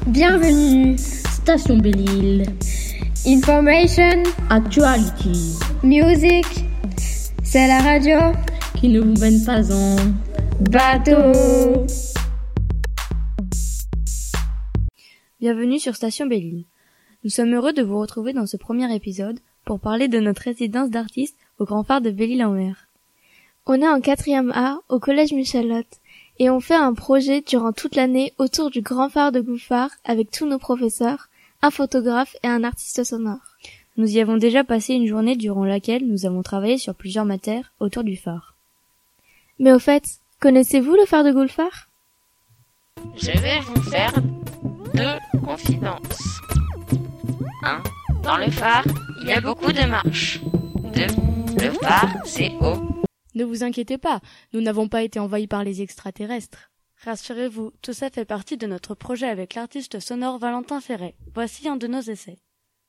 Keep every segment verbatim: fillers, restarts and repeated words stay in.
Bienvenue, Station Belle-Île. Information, Actuality, music, c'est la radio qui ne vous mène pas en bateau. Bienvenue sur Station Belle-Île. Nous sommes heureux de vous retrouver dans ce premier épisode pour parler de notre résidence d'artistes au Grand Phare de Belle-Île-en-Mer. On est en quatrième A au Collège Michel-Lotte et on fait un projet durant toute l'année autour du Grand Phare de Gouffard avec tous nos professeurs, un photographe et un artiste sonore. Nous y avons déjà passé une journée durant laquelle nous avons travaillé sur plusieurs matières autour du phare. Mais au fait, connaissez-vous le phare de Gouffard ? Je vais vous faire deux confidences. un. Dans le phare, il y a beaucoup de marches. deux. Le phare, c'est haut. Ne vous inquiétez pas, nous n'avons pas été envahis par les extraterrestres. Rassurez-vous, tout ça fait partie de notre projet avec l'artiste sonore Valentin Ferret. Voici un de nos essais.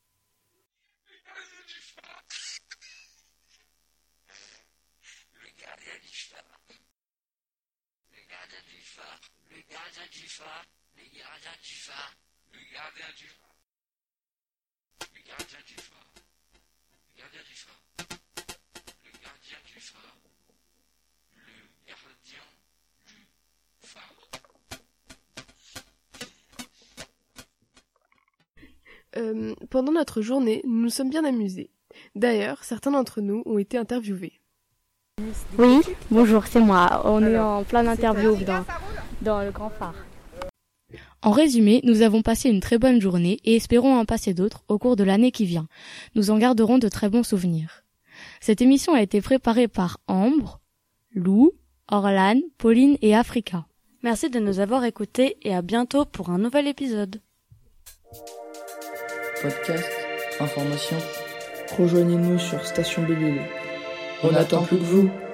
Le gardien du phare. Le gardien du phare. Le gardien du phare. Le gardien du phare. Le gardien du phare. Le gardien du phare. Le gardien du phare. Le gardien du phare. Le gardien du phare. Euh, pendant notre journée, nous nous sommes bien amusés. D'ailleurs, certains d'entre nous ont été interviewés. Oui, bonjour, c'est moi. On est en plein interview dans, dans le Grand Phare. En résumé, nous avons passé une très bonne journée et espérons en passer d'autres au cours de l'année qui vient. Nous en garderons de très bons souvenirs. Cette émission a été préparée par Ambre, Lou, Orlan, Pauline et Africa. Merci de nous avoir écoutés et à bientôt pour un nouvel épisode. Podcast, information, rejoignez-nous sur Station Belle-Île. On n'attend plus que vous.